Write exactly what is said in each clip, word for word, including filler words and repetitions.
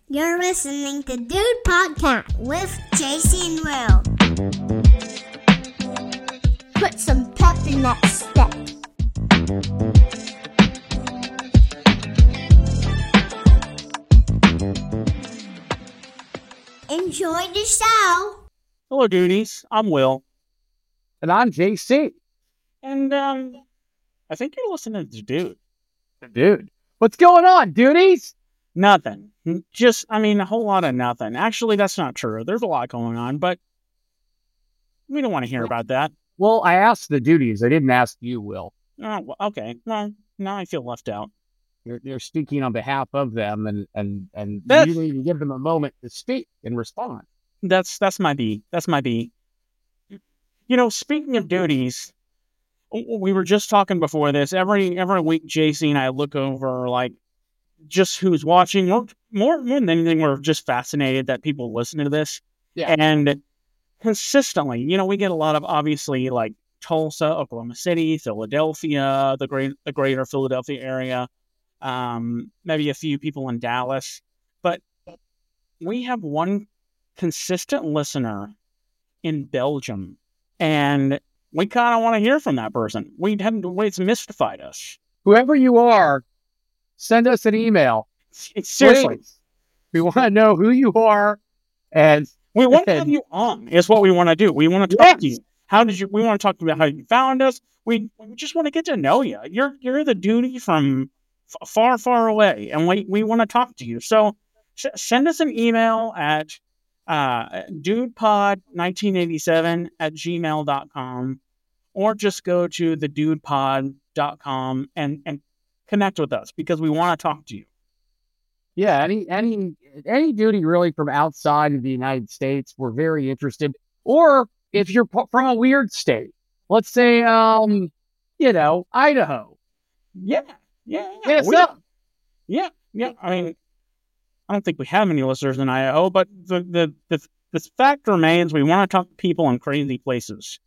You're listening to Dude Podcast with J C and Will. Put some pep in that step. Enjoy the show. Hello, duties. I'm Will. And I'm J C. And, um, I think you're listening to Dude. Dude, what's going on, duties? Nothing. Just, I mean, a whole lot of nothing. Actually, that's not true. There's a lot going on, but we don't want to hear about that. Well, I asked the duties. I didn't ask you, Will. Oh, well, okay. Well, now I feel left out. You're, you're speaking on behalf of them, and and and That's- you need to give them a moment to speak and respond. That's that's my B. That's my B. You know, speaking of duties, we were just talking before this. Every every week, J C and I look over, like, just who's watching. More, more, more than anything, we're just fascinated that people listen to this. Yeah. And consistently, you know, we get a lot of, obviously, like Tulsa, Oklahoma City, Philadelphia, the great, the greater Philadelphia area, um, maybe a few people in Dallas. But we have one consistent listener in Belgium, and we kind of want to hear from that person. We haven't, it's mystified us. Whoever you are, send us an email. Seriously. Please. We want to know who you are, and we want to have you on, is what we want to do. We want to talk Yes. to you. How did you, we want to talk about how you found us. We, we just want to get to know you. You're, you're the duty from f- far, far away, and we, we want to talk to you. So sh- send us an email at uh, dudepod nineteen eighty-seven at gmail dot com, or just go to the dudepod dot com and, and connect with us, because we want to talk to you. yeah, any any any duty really from outside of the United States, we're very interested. Or if you're p- from a weird state, let's say, um, you know, Idaho. Yeah, yeah, Hit us we- up. yeah, yeah. I mean, I don't think we have any listeners in Idaho, but the the the, the fact remains, we want to talk to people in crazy places.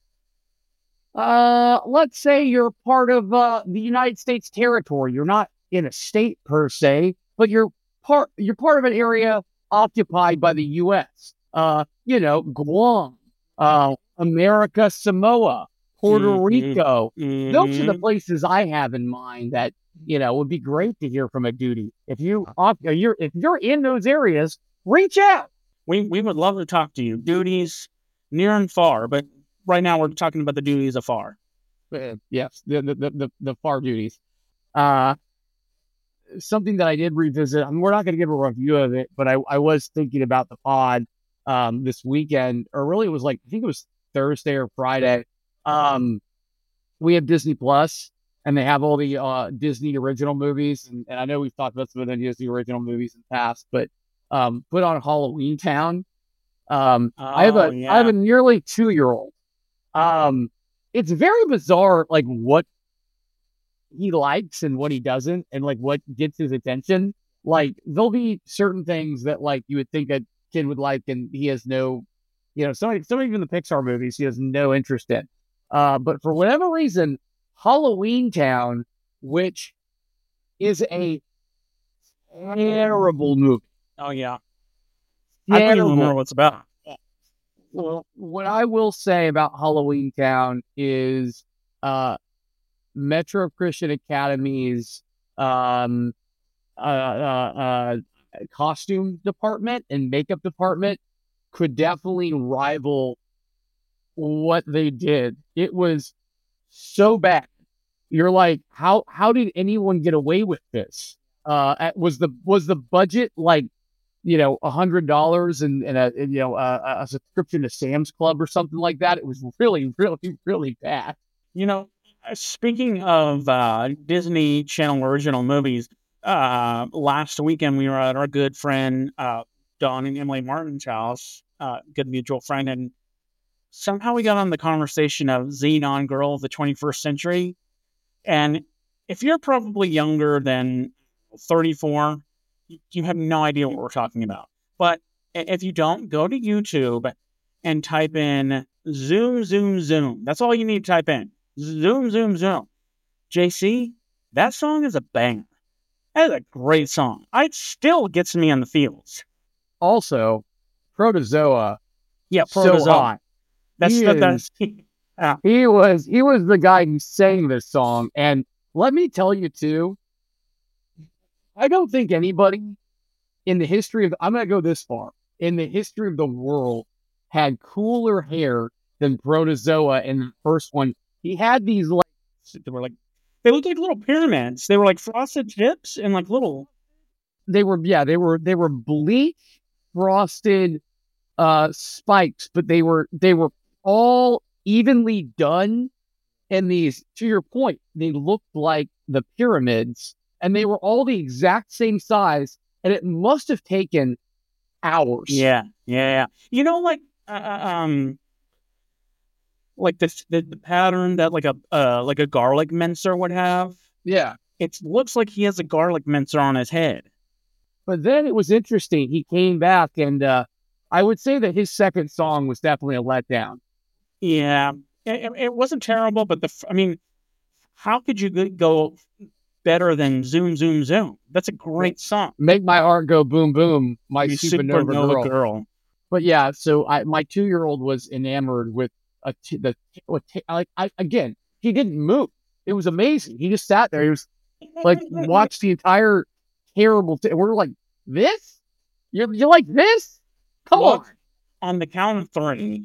Uh, let's say you're part of uh, the United States territory. You're not in a state per se, but you're part. You're part of an area occupied by the U S. Uh, you know, Guam, uh, America, Samoa, Puerto Mhm. Rico. Those are the Mhm. places I have in mind that, you know, would be great to hear from a duty. If you oc- uh, you're if you're in those areas, reach out. we we would love to talk to you, duties near and far. But right now, we're talking about the duties afar. Uh, yes, the the, the the the far duties. Uh, something that I did revisit. I mean, we're not going to give a review of it, but I I was thinking about the pod um this weekend, or really it was like I think it was Thursday or Friday. Um, we have Disney Plus, and they have all the uh Disney original movies, and, and I know we've talked about some of the Disney original movies in the past, but um, put on Halloween Town. Um, I have Oh, a yeah. I have a nearly two year old. Um, it's very bizarre, like what he likes and what he doesn't, and like what gets his attention. Like there'll be certain things that like you would think a kid would like, and he has no, you know, some some even the Pixar movies he has no interest in. Uh, but for whatever reason, Halloween Town, which is a terrible movie. Oh yeah, I don't even Terrible. remember what's about. Well, what I will say about Halloween Town is uh, Metro Christian Academy's um, uh, uh, uh, costume department and makeup department could definitely rival what they did. It was so bad. You're like, how how did anyone get away with this? Uh, at- was the was the budget like, you know, a hundred dollars and, and a and, you know a, a subscription to Sam's Club or something like that? It was really, really, really bad. You know, speaking of uh, Disney Channel original movies, uh, last weekend we were at our good friend uh, Don and Emily Martin's house, uh, good mutual friend, and somehow we got on the conversation of Xenon Girl of the twenty-first century. And if you're probably younger than thirty-four, you have no idea what we're talking about. But if you don't, go to YouTube and type in Zoom, Zoom, Zoom. That's all you need to type in. Zoom, Zoom, Zoom. J C, that song is a banger. That is a great song. It still gets me in the feels. Also, Protozoa, Yeah, so Protozoa. hot. That's He the is- that's yeah. He was he was the guy who sang this song, and let me tell you too, I don't think anybody in the history of I'm gonna go this far in the history of the world had cooler hair than Protozoa in the first one. He had these like They were like they looked like little pyramids. They were like frosted tips and like little. they were yeah they were they were bleach frosted uh spikes, but they were they were all evenly done. And these, to your point, they looked like the pyramids, and they were all the exact same size, and it must have taken hours. Yeah, yeah, yeah. You know, like uh, um, like this the, the pattern that like a uh like a garlic mincer would have. Yeah. It looks like he has a garlic mincer on his head. But then it was interesting. He came back, and uh, I would say that his second song was definitely a letdown. Yeah, it, it wasn't terrible, but the f- I mean, how could you g- go better than Zoom Zoom Zoom? That's a great song. Make my heart go boom boom, my You supernova, Supernova girl. girl. But yeah, so I my two year old was enamored with a t- the what t- like I again he didn't move. It was amazing. He just sat there. He was like watched the entire terrible. T- we're like this. You you like this? Come What? on. On the count of three,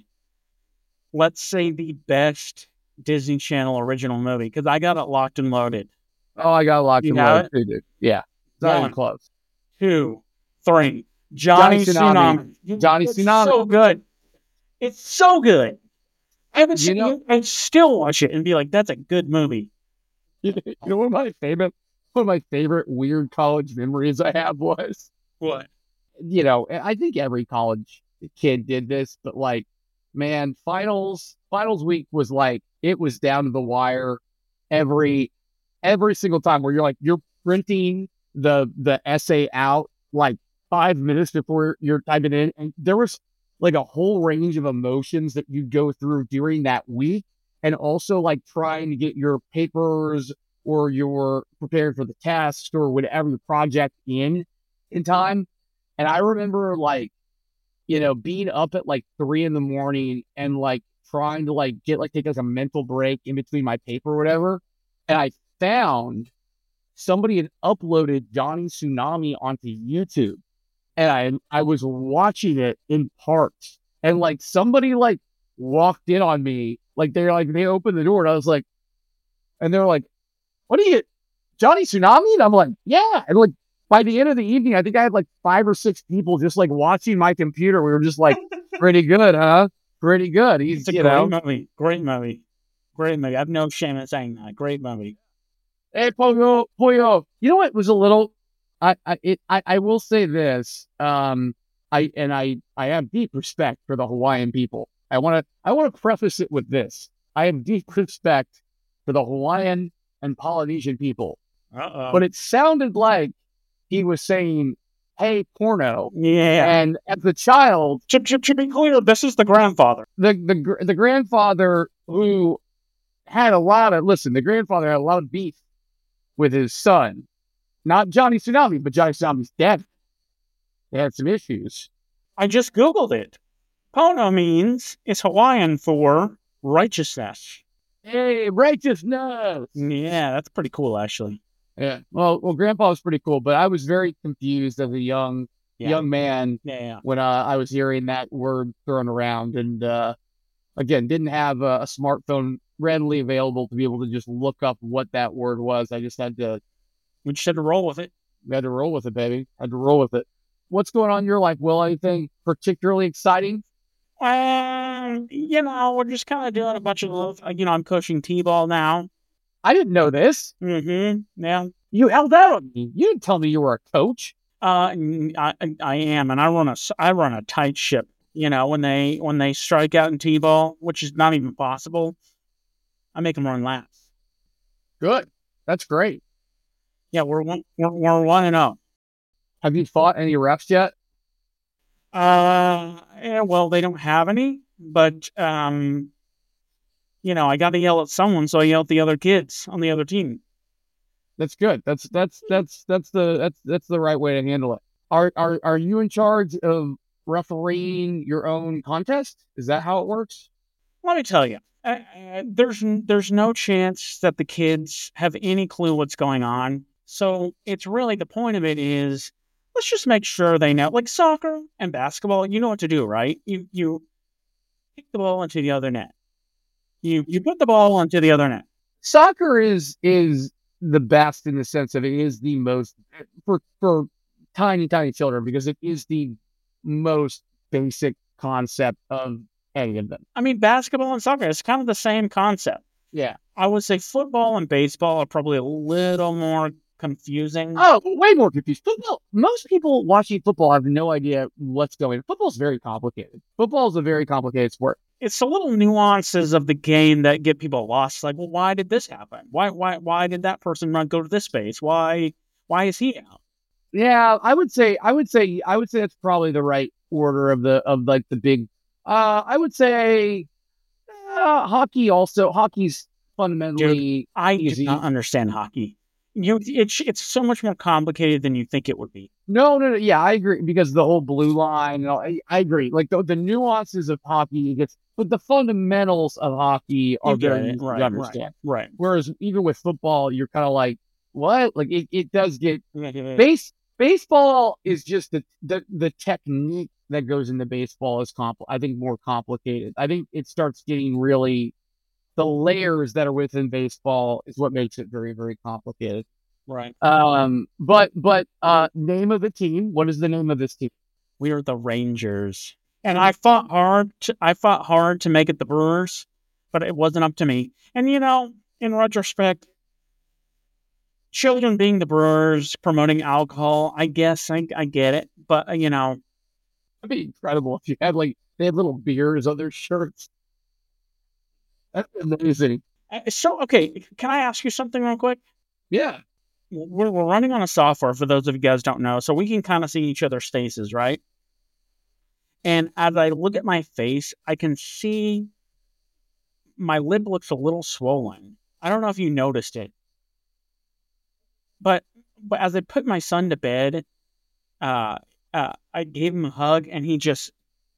let's say the best Disney Channel original movie, because I got it locked and loaded. Oh, I got locked You and have loaded too, dude. Yeah, it's not even One. close. Two, three. Johnny, Johnny Tsunami. Tsunami. Johnny It's Tsunami. so good. It's so good. I haven't You seen know- it. I still watch it and be like, that's a good movie. You know, one of my favorite, one of my favorite weird college memories I have was, What? you know, I think every college kid did this, but like, man, finals, finals week was like, it was down to the wire every, every single time where you're like, you're printing the, the essay out like five minutes before you're typing in. And there was like a whole range of emotions that you go through during that week. And also like trying to get your papers or your prepared for the test or whatever your project in in time. And I remember like, you know, being up at like three in the morning and like trying to like get like take like a mental break in between my paper or whatever. And I found somebody had uploaded Johnny Tsunami onto YouTube. And I I was watching it in parts. And like somebody like walked in on me. Like they're like they opened the door and I was like, and they're like, what are you, Johnny Tsunami? And I'm like, yeah. And like by the end of the evening, I think I had like five or six people just like watching my computer. We were just like, pretty good, huh? Pretty good. He's It's a you great know, movie. Great movie. Great movie. I have no shame in saying that. Great movie. hey Pogo, Poyo. You know what was a little I I it I, I will say this. Um I and I I have deep respect for the Hawaiian people. I wanna I wanna preface it with this. I have deep respect for the Hawaiian and Polynesian people. Uh-oh. But it sounded like he was saying, hey, porno. yeah. And as a child, To, to, to be clear, this is the grandfather. the, the gr- the grandfather who had a lot of, listen, the grandfather had a lot of beef with his son. Not Johnny Tsunami, but Johnny Tsunami's dad. They had some issues. I just Googled it. Pono means, it's Hawaiian for righteousness. Hey, righteousness. Yeah, that's pretty cool, actually. Yeah. Well, well, Grandpa was pretty cool, but I was very confused as a young Yeah. young man Yeah, yeah. when uh, I was hearing that word thrown around, and uh, again, didn't have a, a smartphone readily available to be able to just look up what that word was. I just had to We just had to roll with it. had to roll with it, baby. Had to roll with it. What's going on in your life, Will? Anything particularly exciting? Um, you know, we're just kind of doing a bunch of love. You know, I'm coaching T-ball now. I didn't know this. Mm-hmm. Yeah. You held out on me. You didn't tell me you were a coach. Uh, I, I am, and I run a, I run a tight ship. You know, when they when they strike out in T-ball, which is not even possible, I make them run laps. Good. That's great. Yeah, we're one, we're, we're one and up. Have you fought any refs yet? Uh, yeah, well, they don't have any, but um, you know, I got to yell at someone, so I yell at the other kids on the other team. That's good. That's that's that's that's the that's that's the right way to handle it. are are are you in charge of refereeing your own contest? Is that how it works? Let me tell you, uh, uh, there's n- there's no chance that the kids have any clue what's going on. So it's really the point of it is let's just make sure they know. Like soccer and basketball, you know what to do, right? You you kick the ball into the other net. You you put the ball into the other net. Soccer is is the best in the sense of it is the most for for tiny tiny children because it is the most basic concept of any of them. I mean, basketball and soccer, it's kind of the same concept. Yeah. I would say football and baseball are probably a little more confusing. Oh, way more confused. Football. Most people watching football have no idea what's going. Football is very complicated. Football is a very complicated sport. It's the little nuances of the game that get people lost. Like, well, why did this happen? Why, why, why did that person not go to this base? Why, why is he out? Yeah, I would say, I would say, I would say that's probably the right order of the of like the big. Uh, I would say uh, hockey also. Hockey's fundamentally Dude, I easy. do not understand hockey. You, it's it's so much more complicated than you think it would be. No, no, no. Yeah, I agree because the whole blue line. You know, I, I agree. Like the, the nuances of hockey gets, but the fundamentals of hockey are You get very it. easy Right, to understand. right, right. Whereas even with football, you're kind of like, what? Like it, it does get base baseball is just the, the the technique that goes into baseball is compl- I think more complicated. I think it starts getting really the layers that are within baseball is what makes it very, very complicated. Right. Um, but but uh, name of the team. What is the name of this team? We are the Rangers, and I fought hard. To, I fought hard to make it the Brewers, but it wasn't up to me. And you know, in retrospect, children being the Brewers, promoting alcohol, I guess I, I get it. But uh, you know, That'd be incredible if you had like they had little beers on their shirts. That's amazing. uh, so okay, can I ask you something real quick? Yeah. We're, we're running on a software for those of you guys don't know, so we can kind of see each other's faces, right? And as I look at my face, I can see my lip looks a little swollen. I don't know if you noticed it, but but as I put my son to bed, uh, uh, I gave him a hug, and he just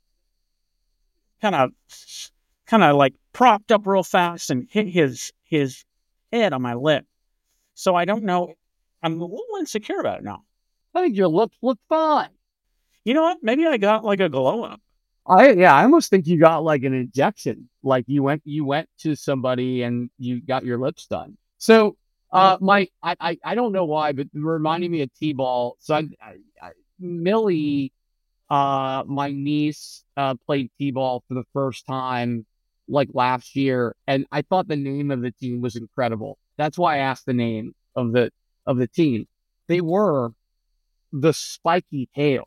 kind of kind of like propped up real fast and hit his his head on my lip. So I don't know. I'm a little insecure about it now. I think your lips look fine. You know what? Maybe I got like a glow up. I yeah, I almost think you got like an injection. Like you went you went to somebody and you got your lips done. So uh my I I, I don't know why, but it reminded me of T-ball. So I, I, I Millie, uh my niece uh played T-ball for the first time like last year, and I thought the name of the team was incredible. That's why I asked the name of the of the team. They were the Spiky Tails.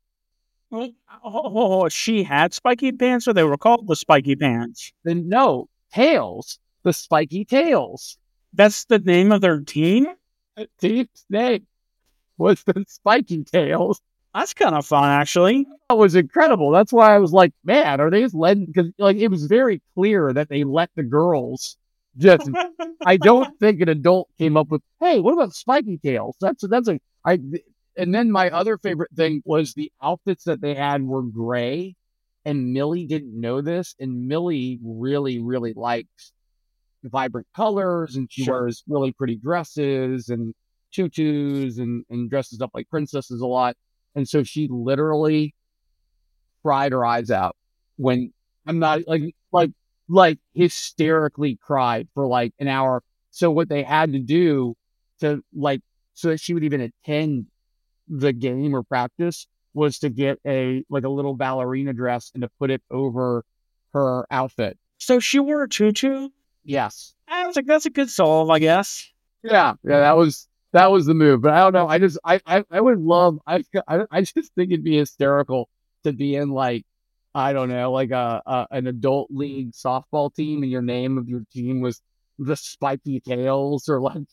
Oh, oh, she had spiky pants, or they were called the spiky pants. Then no, Tails, the Spiky Tails. That's the name of their team? The team's name was the Spiky Tails. That's kind of fun, actually. That was incredible. That's why I was like, man, are they just letting, because like it was very clear that they let the girls just, I don't think an adult came up with, hey, what about Spiky Tails? That's, that's a, I, and then my other favorite thing was the outfits that they had were gray, and Millie didn't know this, and Millie really, really likes vibrant colors, and she Sure. wears really pretty dresses and tutus and, and dresses up like princesses a lot. And so she literally cried her eyes out when I'm not like, like, like hysterically cried for like an hour. So what they had to do to like, so that she would even attend the game or practice was to get a, like a little ballerina dress and to put it over her outfit. So she wore a tutu? Yes. I was like, that's a good solve, I guess. Yeah. Yeah. That was, that was the move. But I don't know. I just, I, I, I would love, I, I, I just think it'd be hysterical to be in like, I don't know, like a, a an adult league softball team, and your name of your team was the Spiky Tails or like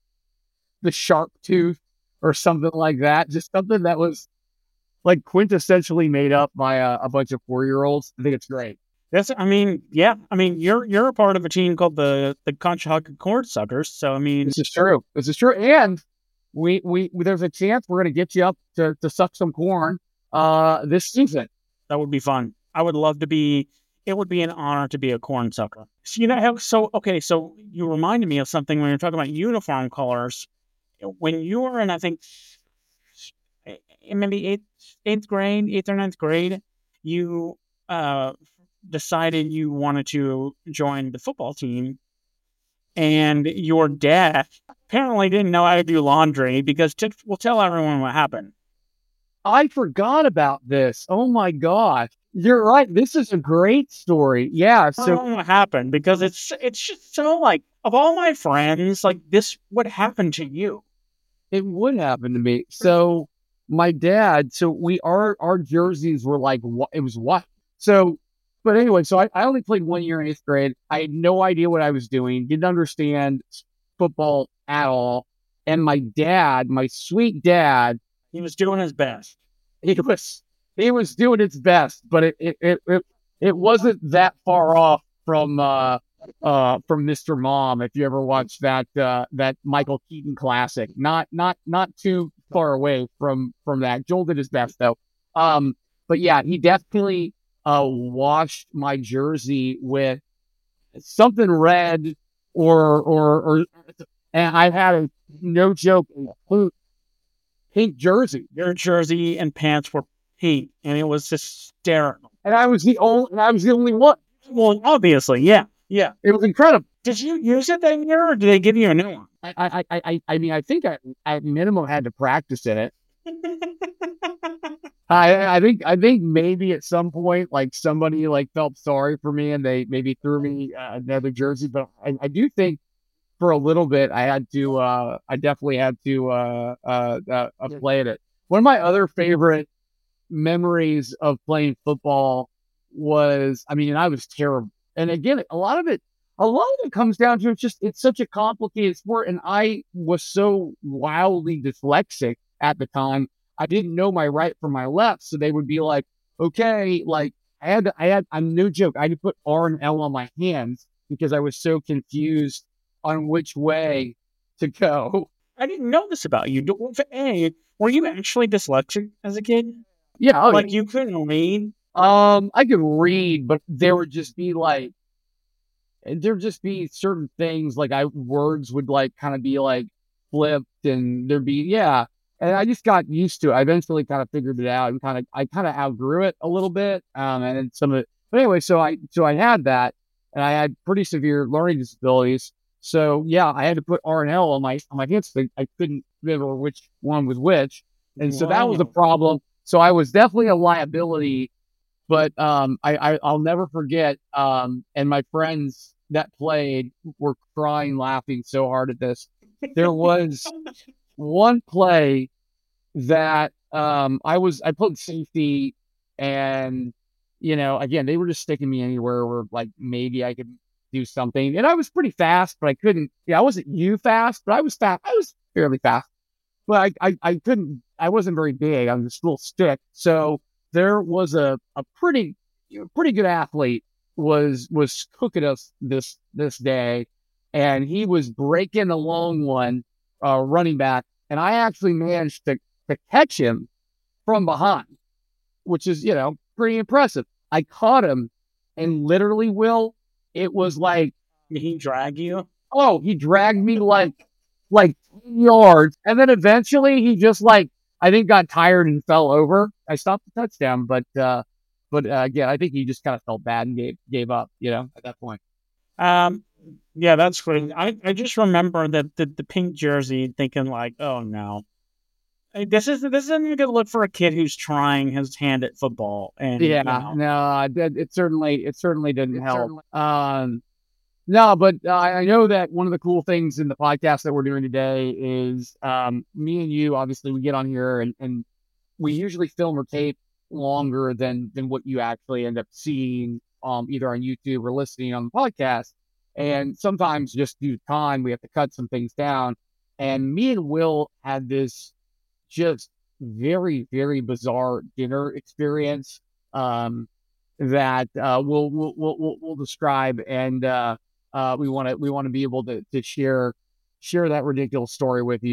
the Sharp Tooth or something like that. Just something that was like quintessentially made up by a, a bunch of four year olds. I think it's great. That's, I mean, yeah. I mean, you're you're a part of a team called the the Conshohocken Cord Suckers. So I mean, This is true. This is true. And we, we, there's a chance we're going to get you up to, to suck some corn, uh, this season. That would be fun. I would love to be, it would be an honor to be a corn sucker. So, you know, how, so, okay, so you reminded me of something when you're talking about uniform colors. When you were in, I think, maybe eighth, eighth grade, eighth or ninth grade, you uh, decided you wanted to join the football team, and your dad apparently didn't know how to do laundry because t- we'll tell everyone what happened. I forgot about this. Oh my gosh. You're right. This is a great story. Yeah. So So what happened? Because it's it's just so like of all my friends, like this would happen to you. it would happen to me. So my dad, so we our our jerseys were like wh- it was white. So, but anyway, so I, I only played one year in eighth grade. I had no idea what I was doing. Didn't understand football at all. And my dad, my sweet dad, He was doing his best. he was he was doing his best, but it it it it, it wasn't that far off from uh uh from Mister Mom. If you ever watched that uh that Michael Keaton classic, not not not too far away from from that. Joel did his best though. Um, but yeah, he definitely uh washed my jersey with something red or or or, and I had a no joke pink jersey. Your jersey and pants were pink, and it was hysterical. And I was the only, and I was the only one. Well, obviously, yeah, yeah. It was incredible. Did you use it that year, or did they give you a new one? I, I, I, I, I mean, I think I, at minimum, had to practice in it. I, I think, I think maybe at some point, like somebody like felt sorry for me, and they maybe threw me uh, another jersey. But I, I do think for a little bit, I had to, uh, I definitely had to uh, uh, uh, uh, play in it. One of my other favorite memories of playing football was, I mean, I was terrible. And again, a lot of it, a lot of it comes down to it's just, it's such a complicated sport. And I was so wildly dyslexic at the time. I didn't know my right from my left. So they would be like, okay, like I had, to, I had, I'm no joke. I had to put R and L on my hands because I was so confused on which way to go. I didn't know this about you. Do- A, were you actually dyslexic as a kid? Yeah. Oh, Like you couldn't read? Um, I could read, but there would just be like, there'd just be certain things like I words would like kind of be like flipped, and there'd be yeah, and I just got used to it. I eventually kind of figured it out and kind of I kind of outgrew it a little bit. Um, and then some of it, but anyway, so I so I had that, and I had pretty severe learning disabilities. So yeah, I had to put R and L on my on my hands. I, I couldn't remember which one was which, and so that was a Wow. problem. So I was definitely a liability. But um, I, I I'll never forget. Um, and my friends that played were crying, laughing so hard at this. There was one play that um I was I played safety, and you know, again, they were just sticking me anywhere where like maybe I could do something. And I was pretty fast, but I couldn't. Yeah, I wasn't you fast, but I was fast. I was fairly fast, but I I, I couldn't. I wasn't very big. I was just a little stick, so. There was a, a pretty pretty good athlete was was cooking us this this day, and he was breaking a long one, uh, running back, and I actually managed to to catch him from behind, which is you know pretty impressive. I caught him, and literally, Will, it was like Did he drag you? oh, he dragged me like like ten yards, and then eventually he just like. I think got tired and fell over. I stopped the touchdown, but uh, but uh, again, I think he just kind of felt bad and gave gave up. You know, at that point. Um, yeah, that's great. I, I just remember that the, the pink jersey, thinking like, oh no, Hey, this is this isn't a good look for a kid who's trying his hand at football. And Yeah, you know, no, it, it certainly it certainly didn't it help. Certainly... Um, no, but uh, I know that one of the cool things in the podcast that we're doing today is um, me and you. Obviously, we get on here and, and we usually film or tape longer than than what you actually end up seeing um, either on YouTube or listening on the podcast. And sometimes just due to time, we have to cut some things down. And me and Will had this just very, very bizarre dinner experience um, that uh, we'll, we'll, we'll, we'll describe. And uh, uh, we want to we want to be able to, to share share that ridiculous story with you.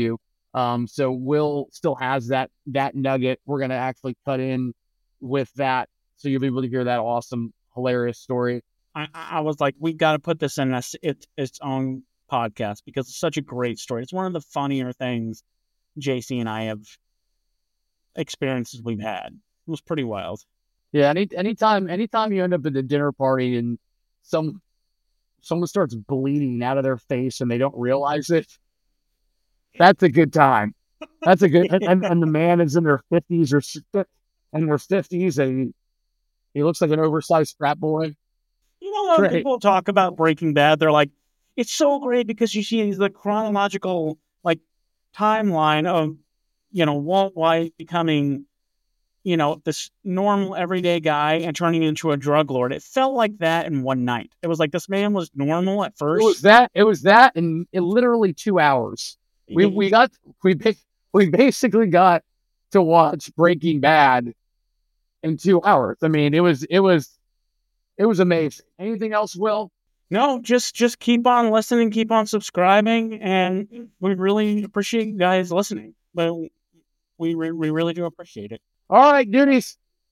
Um, so Will still has that that nugget. We're gonna actually cut in with that, so you'll be able to hear that awesome, hilarious story. I, I was like, we got to put this in its, its its own podcast because it's such a great story. It's one of the funnier things J C and I have experiences we've had. It was pretty wild. Yeah, any anytime anytime you end up at a dinner party and some someone starts bleeding out of their face and they don't realize it, that's a good time. That's a good and, and the man is in their fifties or in their fifties and he looks like an oversized frat boy. You know, when Great. people talk about Breaking Bad, they're like, it's so great because you see the chronological like timeline of, you know, Walt White becoming, you know, this normal everyday guy and turning into a drug lord. It felt like that in one night. It was like this man was normal at first. It was that. It was that in, in literally two hours. We we got we we basically got to watch Breaking Bad in two hours. I mean, it was it was it was amazing. Anything else, Will? No, just just keep on listening, keep on subscribing, and we really appreciate you guys listening. But we re- we really do appreciate it. All right, duties.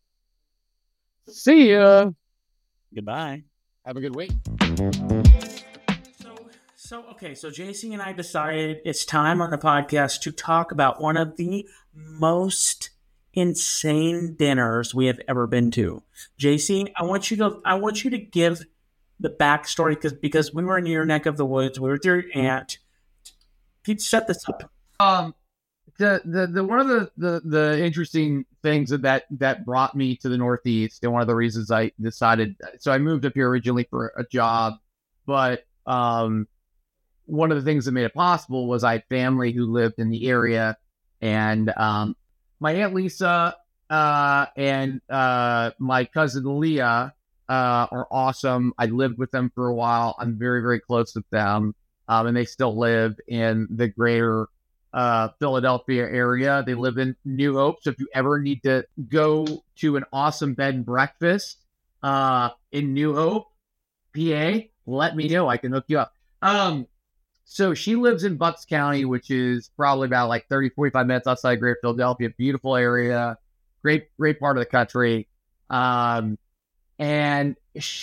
See ya. Goodbye. Have a good week. So, so okay, so J C and I decided it's time on the podcast to talk about one of the most insane dinners we have ever been to. J C, I want you to I want you to give the backstory because because we were in your neck of the woods. We were with your aunt. Can you set this up? Um, the the, the one of the, the, the interesting things that, that that brought me to the Northeast, and one of the reasons I decided, so I moved up here originally for a job, but um, one of the things that made it possible was I had family who lived in the area, and um, my Aunt Lisa uh, and uh, my cousin Leah uh, are awesome. I lived with them for a while. I'm very, very close with them, um, and they still live in the greater uh, Philadelphia area. They live in New Hope. So if you ever need to go to an awesome bed and breakfast uh, in New Hope, P A, let me know. I can hook you up. Um, so she lives in Bucks County, which is probably about like thirty, forty-five minutes outside Greater Philadelphia. Beautiful area. Great, great part of the country. Um, and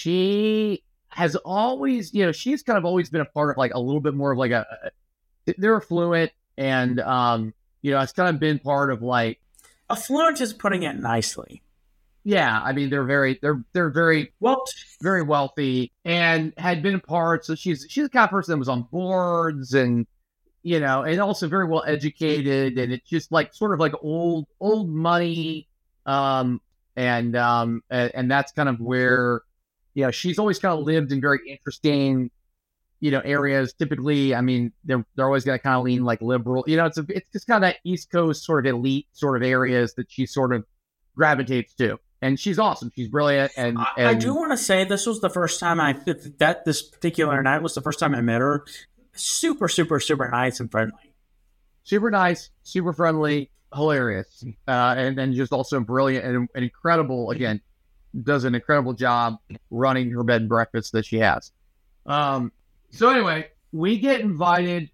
she has always, you know, she's kind of always been a part of like a little bit more of like a, they're affluent. And, um, you know, it's kind of been part of like. Affluent is putting it nicely. Yeah. I mean, they're very, they're, they're very, well, very wealthy and had been part. So she's, she's the kind of person that was on boards and, you know, and also very well educated. And it's just like sort of like old, old money. Um, and, um, and, and that's kind of where, you know, she's always kind of lived in very interesting, you know, areas. Typically, I mean, they're they're always going to kind of lean like liberal. You know, it's a, it's just kind of that East Coast sort of elite sort of areas that she sort of gravitates to. And she's awesome. She's brilliant. And, and I do want to say this was the first time I that this particular night was the first time I met her. Super, super, super nice and friendly. Super nice, super friendly, hilarious, uh, and then just also brilliant and, and incredible. Again, does an incredible job running her bed and breakfast that she has. Um. So anyway, we get invited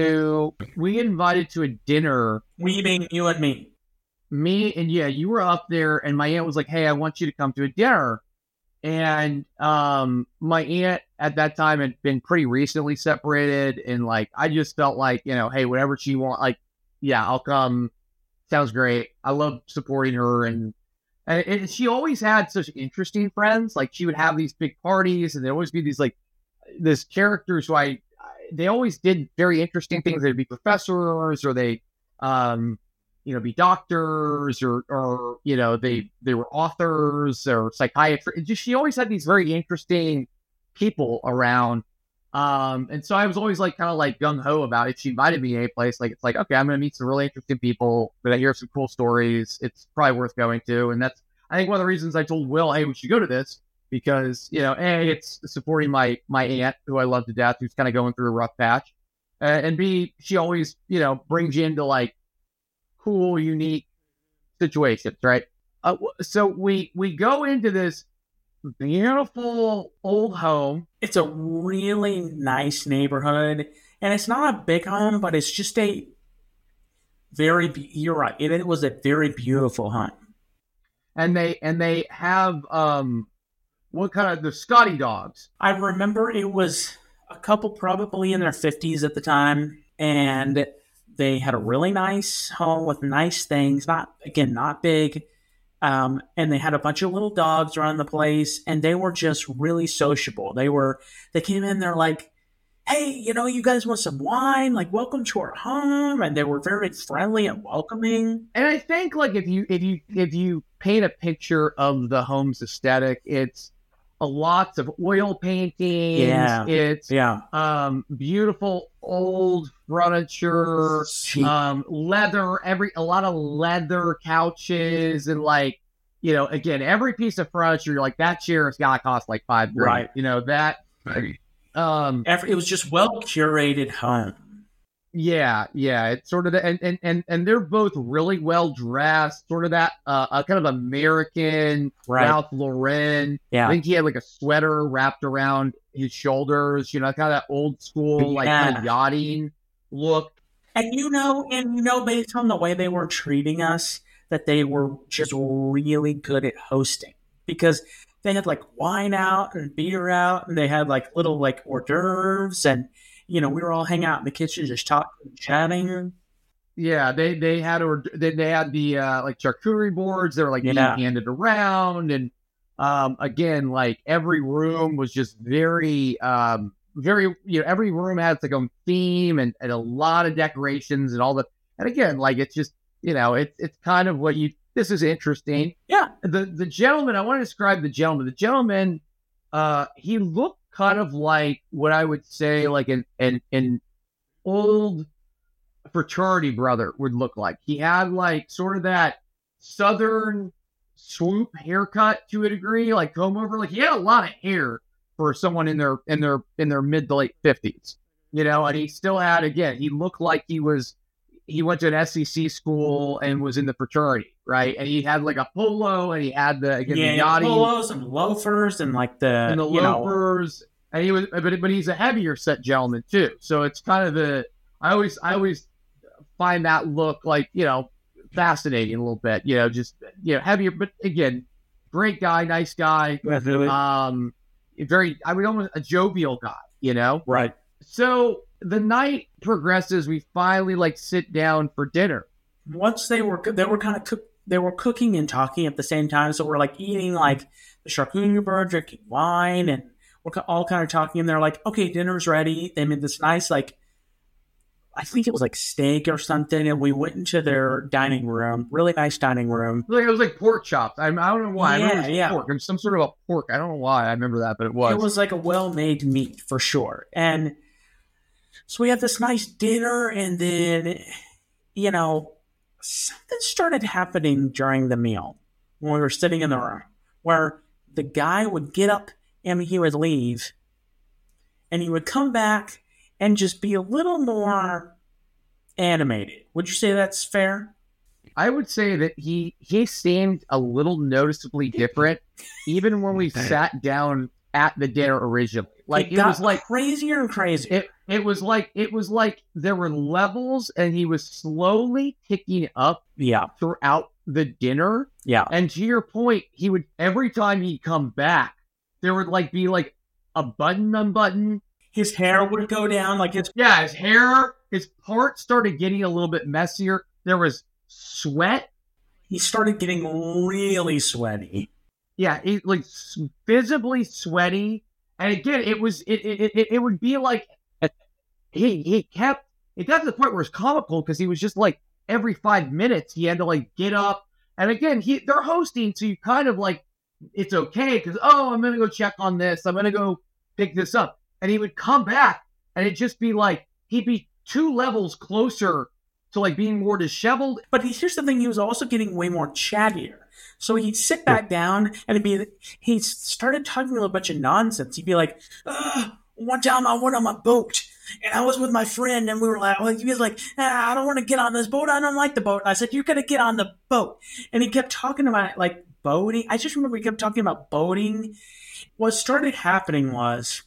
to we get invited to a dinner. We being you and me. Me and yeah, you were up there, and my aunt was like, "Hey, I want you to come to a dinner." And um, my aunt at that time had been pretty recently separated, and like I just felt like, you know, hey, whatever she want, like, yeah, I'll come. Sounds great. I love supporting her, and and, and she always had such interesting friends. Like she would have these big parties, and there'd always be these like. This characters who I, they always did very interesting things. They'd be professors or they, um, you know, be doctors or, or, you know, they, they were authors or psychiatrists. Just, she always had these very interesting people around. Um, and so I was always like, kind of like gung ho about it. She invited me to a place. Like, it's like, okay, I'm going to meet some really interesting people, but I hear some cool stories. It's probably worth going to. And that's, I think one of the reasons I told Will, hey, we should go to this. Because, you know, A, it's supporting my my aunt, who I love to death, who's kind of going through a rough patch. Uh, and B, she always, you know, brings you into, like, cool, unique situations, right? Uh, so we we go into this beautiful old home. It's a really nice neighborhood. And it's not a big home, but it's just a... Very, be- you're right. It, it was a very beautiful hunt. And they and they have um, what kind of the Scotty dogs? I remember it was a couple probably in their fifties at the time, and they had a really nice home with nice things. Not again, not big. Um, and they had a bunch of little dogs around the place, and they were just really sociable. They were, they came in, they're like, hey, you know, you guys want some wine? Like, welcome to our home. And they were very friendly and welcoming. And I think like if you if you if you paint a picture of the home's aesthetic, it's a lots of oil paintings. Yeah. It's Yeah. um beautiful old furniture, Cheap. um leather, every a lot of leather couches, and like, you know, again, every piece of furniture, you're like, that chair has gotta cost like five grand. Right. You know, that um Every, it was just well curated home. yeah, yeah. It's sort of the, and, and and and they're both really well dressed, sort of that uh a kind of American Right. Ralph Lauren. I Yeah. think he had like a sweater wrapped around his shoulders, you know, kind of that old school, like kind of yachting look. And you know, and you know, based on the way they were treating us, that they were just really good at hosting, because they had like wine out and beer out, and they had like little like hors d'oeuvres, and you know, we were all hanging out in the kitchen just talking and chatting. Yeah, they they had or they, they had the uh like charcuterie boards that were like Yeah. being handed around, and um again, like every room was just very um very, you know, every room has like a theme and, and a lot of decorations and all that. And again, like it's just, you know, it's it's kind of what you this is interesting. Yeah. The the gentleman, I want to describe the gentleman. The gentleman, uh, he looked kind of like what I would say like an an, an old fraternity brother would look like. He had like sort of that southern swoop haircut to a degree, like comb over. Like he had a lot of hair for someone in their in their in their mid to late fifties, you know. And he still had, again, he looked like he was he went to an S E C school and was in the fraternity, right? And he had like a polo, and he had the again Yeah, the yachting polos and loafers and like the, and the you know, loafers, and he was, but but he's a heavier set gentleman too. So it's kind of the I always I always find that look like, you know, fascinating a little bit, you know, just, you know, heavier, but again, great guy, nice guy, um, very, I mean, almost a jovial guy, you know. right. So the night progresses, we finally like sit down for dinner. Once they were they were kind of cook they were cooking and talking at the same time, so we're like eating like the charcuterie board, drinking wine, and we're all kind of talking, and they're like, okay, dinner's ready. They made this nice, like, I think it was like steak or something, and we went into their dining room, really nice dining room. Like it was like pork chops. I, I don't know why. I remember Yeah, it was yeah. pork. It was some sort of a pork. I don't know why I remember that, but it was. It was like a well-made meat for sure. And so we had this nice dinner, and then, you know, something started happening during the meal when we were sitting in the room, where the guy would get up and he would leave, and he would come back and just be a little more animated. Would you say that's fair? I would say that he he seemed a little noticeably different, even when we sat down at the dinner originally. Like It it, got was like crazier and crazier. it it was like it was like there were levels, and he was slowly ticking up yeah, throughout the dinner. yeah. And to your point, he would, every time he'd come back, there would like be like a button unbutton. His hair would go down, like his Yeah, his hair, his part started getting a little bit messier. There was sweat. he started getting really sweaty. Yeah, he, like s- visibly sweaty. And again, it was it it it, it would be like he he kept it got to the point where it's comical, because he was just like every five minutes he had to like get up. And again, he they're hosting, so you kind of like, it's okay because, oh, I'm gonna go check on this. I'm gonna go pick this up. And he would come back, and it'd just be like he'd be two levels closer to like being more disheveled. But here's the thing: he was also getting way more chattier. So he'd sit back down, and it'd be he started talking a bunch of nonsense. He'd be like, "Ugh, one time I went on my boat, and I was with my friend, and we were like, well, he was like, ah, I don't want to get on this boat. I don't like the boat. And I said, you're gonna get on the boat. And he kept talking about like boating. I just remember he kept talking about boating. What started happening was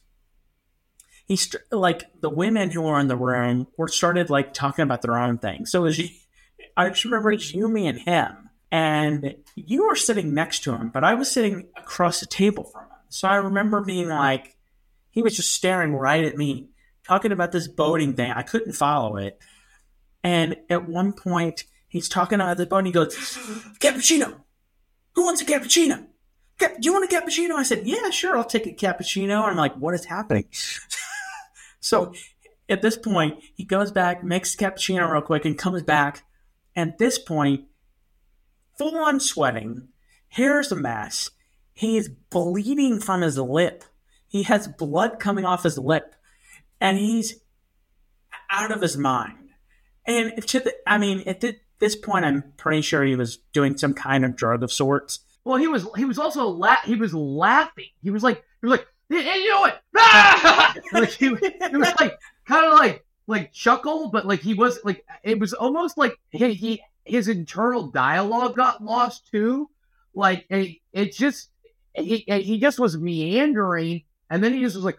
he st- like the women who were in the room were started like talking about their own thing. So as you I just remember it's you, me, and him. And you were sitting next to him, but I was sitting across the table from him. So I remember being like, he was just staring right at me, talking about this boating thing. I couldn't follow it. And at one point, he's talking about the boat, and he goes, cappuccino. Who wants a cappuccino? Do you want a cappuccino? I said, yeah, sure, I'll take a cappuccino. And I'm like, what is happening? So at this point, he goes back, makes a cappuccino real quick, and comes back. And at this point, full on sweating, hair's a mess. He's bleeding from his lip. He has blood coming off his lip. And he's out of his mind. And to the, I mean, at this point, I'm pretty sure he was doing some kind of drug of sorts. Well, he was he was also la- he was laughing. He was like he was like, hey, you know what? Ah! Like he, he was like kind of like like chuckle, but like he was like it was almost like he, he his internal dialogue got lost too. Like it, it just he he just was meandering, and then he just was like,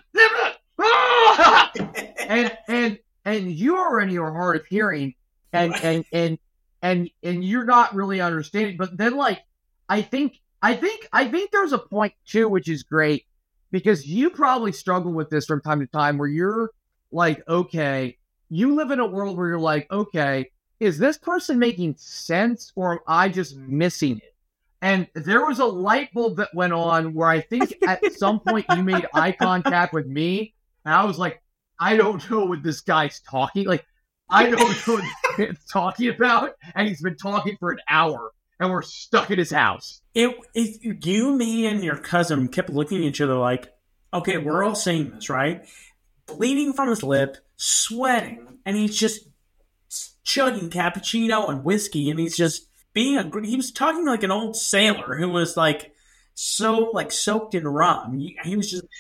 ah! and and and you already are hard of hearing, and and and and and you're not really understanding. But then like I think I think I think there's a point too, which is great, because you probably struggle with this from time to time, where you're like, okay, you live in a world where you're like, okay, is this person making sense, or am I just missing it? And there was a light bulb that went on where I think at some point you made eye contact with me, and I was like, I don't know what this guy's talking. Like, I don't know what he's talking about, and he's been talking for an hour, and we're stuck in his house. It, it you, me, and your cousin kept looking at each other like, okay, we're all saying this, right? Bleeding from his lip, sweating, and he's just chugging cappuccino and whiskey, and he's just being a, he was talking like an old sailor who was like so like soaked in rum. He, he was just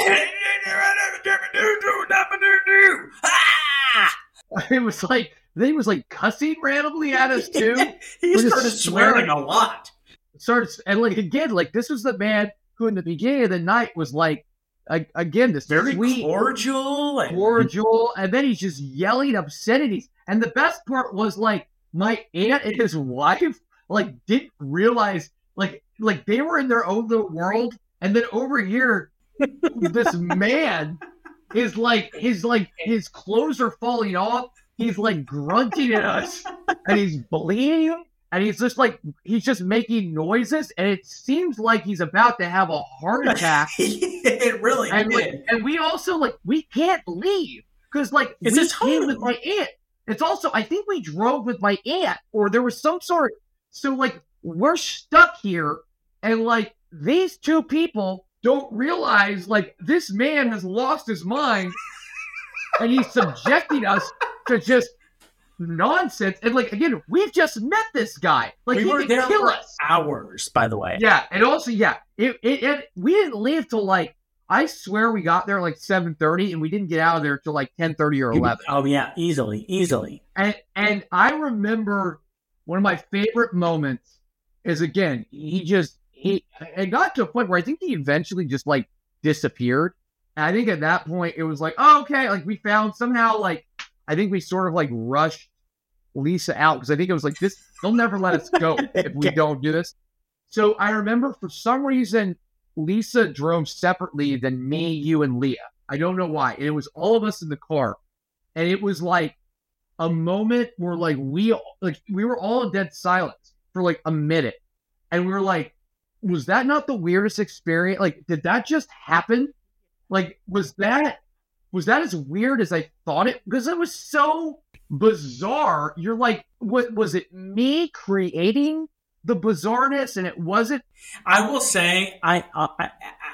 it was like he was like cussing randomly at us too. He started swearing a lot. Started and like again, like this was the man who in the beginning of the night was like, like again, this very sweet, cordial, and cordial, and then he's just yelling obscenities. And the best part was like my aunt and his wife like didn't realize like like they were in their own little world, and then over here this man is like his like his clothes are falling off. He's like grunting at us, and he's bleeding, and he's just like he's just making noises, and it seems like he's about to have a heart attack. It really and did. Like, and we also like we can't leave because like it's we his came home with my aunt. It's also, I think we drove with my aunt, or there was some sort. So, like, we're stuck here, and, like, these two people don't realize, like, this man has lost his mind, and he's subjecting us to just nonsense. And, like, again, we've just met this guy. Like, we he were could there kill for us. hours, by the way. Yeah, and also, yeah, it, it, it we didn't leave till, like, I swear we got there like seven thirty, and we didn't get out of there till like ten thirty or eleven. Oh, yeah, easily, easily. And and I remember one of my favorite moments is, again, he just, he it got to a point where I think he eventually just like disappeared. And I think at that point it was like, oh, okay, like we found somehow, like, I think we sort of like rushed Lisa out, because I think it was like, this, they'll never let us go if we don't do this. So I remember for some reason, Lisa drove separately than me, you, and Leah. I don't know why. And it was all of us in the car. And it was like a moment where like we like we were all in dead silence for like a minute. And we were like, was that not the weirdest experience? Like, did that just happen? Like, was that was that as weird as I thought it? Because it was so bizarre. You're like, what was it me creating the bizarreness, and it wasn't? I will say, I, I, I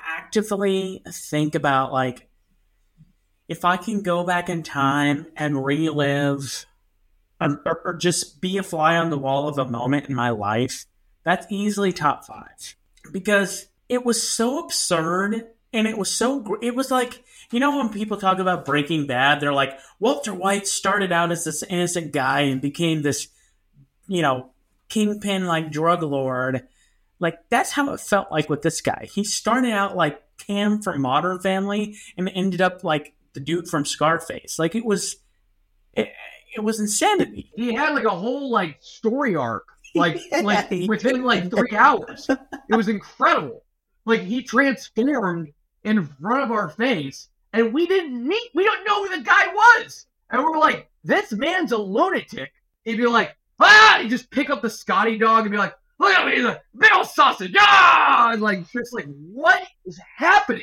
actively think about, like, if I can go back in time and relive or, or, or just be a fly on the wall of a moment in my life, that's easily top five. Because it was so absurd, and it was so, it was like, you know, when people talk about Breaking Bad, they're like, Walter White started out as this innocent guy and became this, you know, kingpin, like, drug lord. Like, that's how it felt like with this guy. He started out like Cam from Modern Family and ended up like the dude from Scarface. Like, it was, it, it was insanity. He had like a whole like story arc, like yeah, like within like three hours. It was incredible. Like he transformed in front of our face, and we didn't meet. We don't know who the guy was, and we're like, "This man's a lunatic." He'd be like, "Ah!" He'd just pick up the Scotty dog and be like, "Look at me, he's a big old sausage!" Ah! And like just like, what is happening?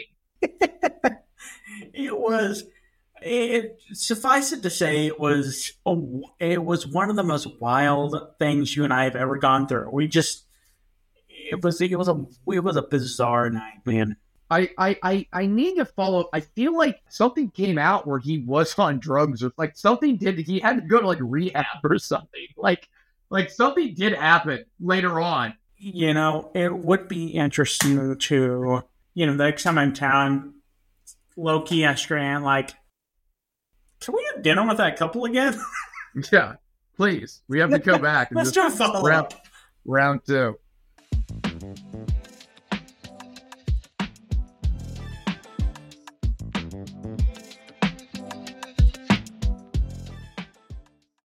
It was. It suffice it to say, it was a, it was one of the most wild things you and I have ever gone through. We just it was it was a it was a bizarre night, man. I I I, I need to follow. I feel like something came out where he was on drugs, or like something did. He had to go to like rehab or something. Like like something did happen later on. You know, it would be interesting to you know the next time I'm in town, low key ask Grant like. Can we have dinner with that couple again? Yeah, please. We have to go back. And Let's do a follow round, round two.